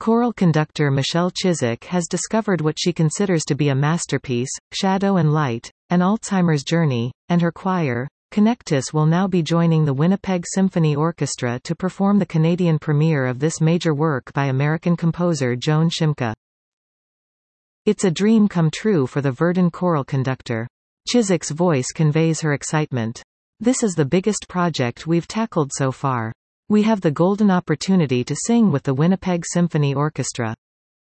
Choral conductor Michelle Chiswick has discovered what she considers to be a masterpiece, Shadow and Light, An Alzheimer's Journey, and her choir, Connectus, will now be joining the Winnipeg Symphony Orchestra to perform the Canadian premiere of this major work by American composer Joan Szymka. It's a dream come true for the Verdun choral conductor. Chiswick's voice conveys her excitement. This is the biggest project we've tackled so far. We have the golden opportunity to sing with the Winnipeg Symphony Orchestra.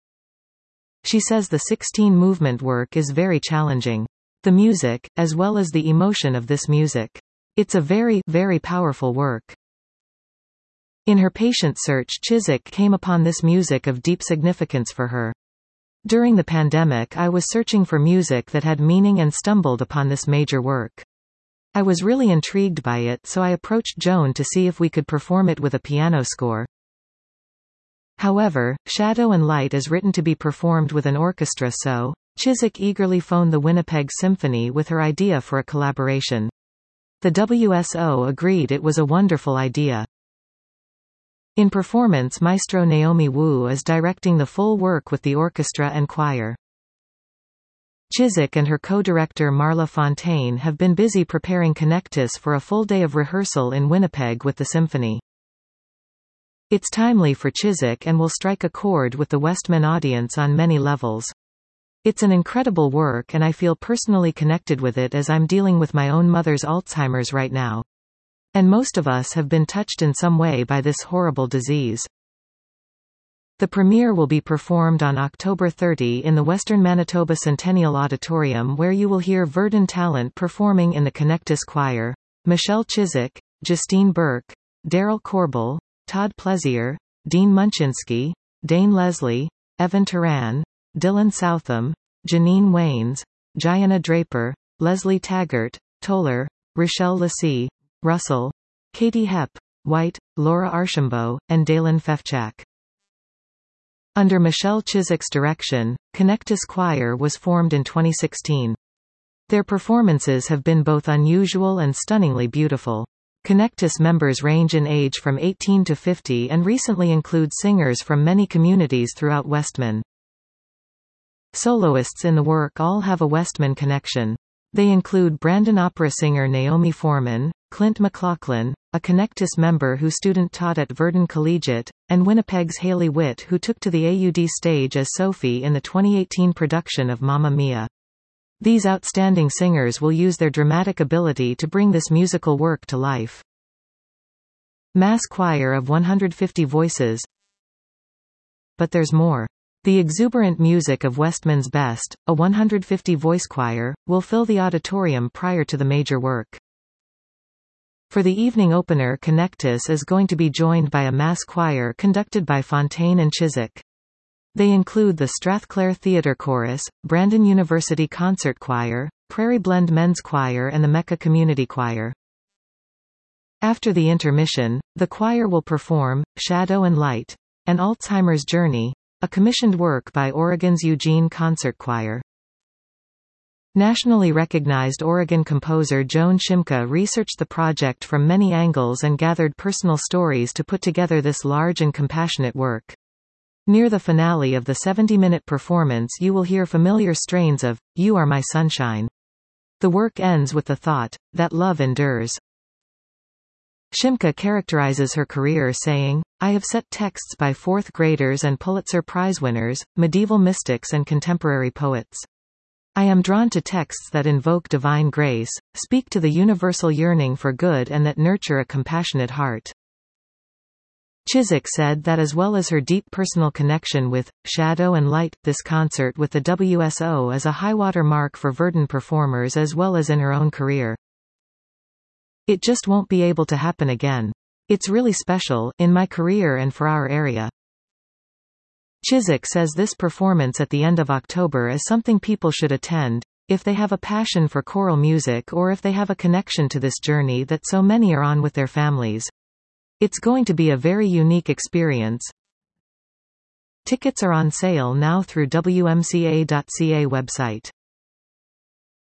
She says the 16-movement work is very challenging. The music, as well as the emotion of this music. It's a very, very powerful work. In her patient search, Chiswick came upon this music of deep significance for her. During the pandemic, I was searching for music that had meaning and stumbled upon this major work. I was really intrigued by it, so I approached Joan to see if we could perform it with a piano score. However, Shadow and Light is written to be performed with an orchestra, so Chiswick eagerly phoned the Winnipeg Symphony with her idea for a collaboration. The WSO agreed it was a wonderful idea. In performance, Maestro Naomi Wu is directing the full work with the orchestra and choir. Chiswick and her co-director Marla Fontaine have been busy preparing Connectus for a full day of rehearsal in Winnipeg with the symphony. It's timely for Chiswick and will strike a chord with the Westman audience on many levels. It's an incredible work, and I feel personally connected with it as I'm dealing with my own mother's Alzheimer's right now. And most of us have been touched in some way by this horrible disease. The premiere will be performed on October 30 in the Western Manitoba Centennial Auditorium, where you will hear Verdun talent performing in the Connectus Choir: Michelle Chiswick, Justine Burke, Daryl Corbell, Todd Plezier, Dean Munchinski, Dane Leslie, Evan Turan, Dylan Southam, Janine Waynes, Gianna Draper, Leslie Taggart, Toller, Rochelle Lassie, Russell, Katie Hepp, White, Laura Archambault, and Dalen Fefchak. Under Michelle Chiswick's direction, Connectus Choir was formed in 2016. Their performances have been both unusual and stunningly beautiful. Connectus members range in age from 18 to 50 and recently include singers from many communities throughout Westman. Soloists in the work all have a Westman connection. They include Brandon opera singer Naomi Foreman, Clint McLaughlin, a Connectus member who student taught at Verdun Collegiate, and Winnipeg's Haley Witt, who took to the AUD stage as Sophie in the 2018 production of Mamma Mia. These outstanding singers will use their dramatic ability to bring this musical work to life. Mass choir of 150 voices. But there's more. The exuberant music of Westman's best, a 150-voice choir, will fill the auditorium prior to the major work. For the evening opener, Connectus is going to be joined by a mass choir conducted by Fontaine and Chiswick. They include the Strathclair Theatre Chorus, Brandon University Concert Choir, Prairie Blend Men's Choir and the Mecca Community Choir. After the intermission, the choir will perform Shadow and Light, An Alzheimer's Journey, a commissioned work by Oregon's Eugene Concert Choir. Nationally recognized Oregon composer Joan Szymka researched the project from many angles and gathered personal stories to put together this large and compassionate work. Near the finale of the 70-minute performance, you will hear familiar strains of "You Are My Sunshine." The work ends with the thought that love endures. Szymka characterizes her career saying, "I have set texts by fourth graders and Pulitzer Prize winners, medieval mystics and contemporary poets. I am drawn to texts that invoke divine grace, speak to the universal yearning for good and that nurture a compassionate heart." Chiswick said that as well as her deep personal connection with Shadow and Light, this concert with the WSO is a high-water mark for Verdun performers as well as in her own career. "It just won't be able to happen again. It's really special, in my career and for our area." Chiswick says this performance at the end of October is something people should attend, if they have a passion for choral music or if they have a connection to this journey that so many are on with their families. It's going to be a very unique experience. Tickets are on sale now through WMCA.ca website.